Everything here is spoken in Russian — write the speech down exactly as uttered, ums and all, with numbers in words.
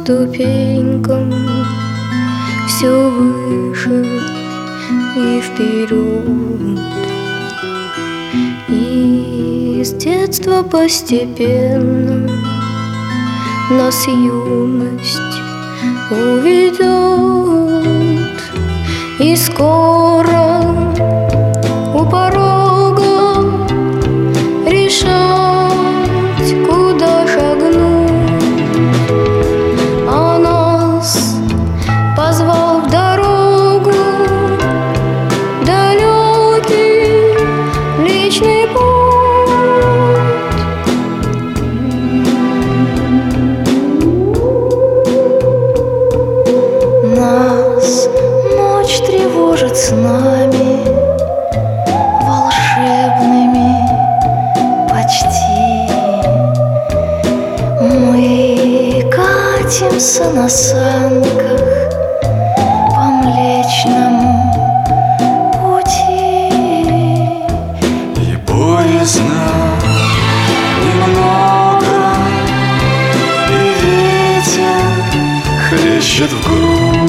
ступенькам все выше и вперед. И с детства постепенно нас юность уведет, и скоро у порога решать, куда шагнуть. А нас позвал в дорогу далекий личный путь. Нас ночь тревожит с нами волшебными почти. Мы катимся на санках по Млечному пути. И поздно немного, и ветер хлещет в грудь.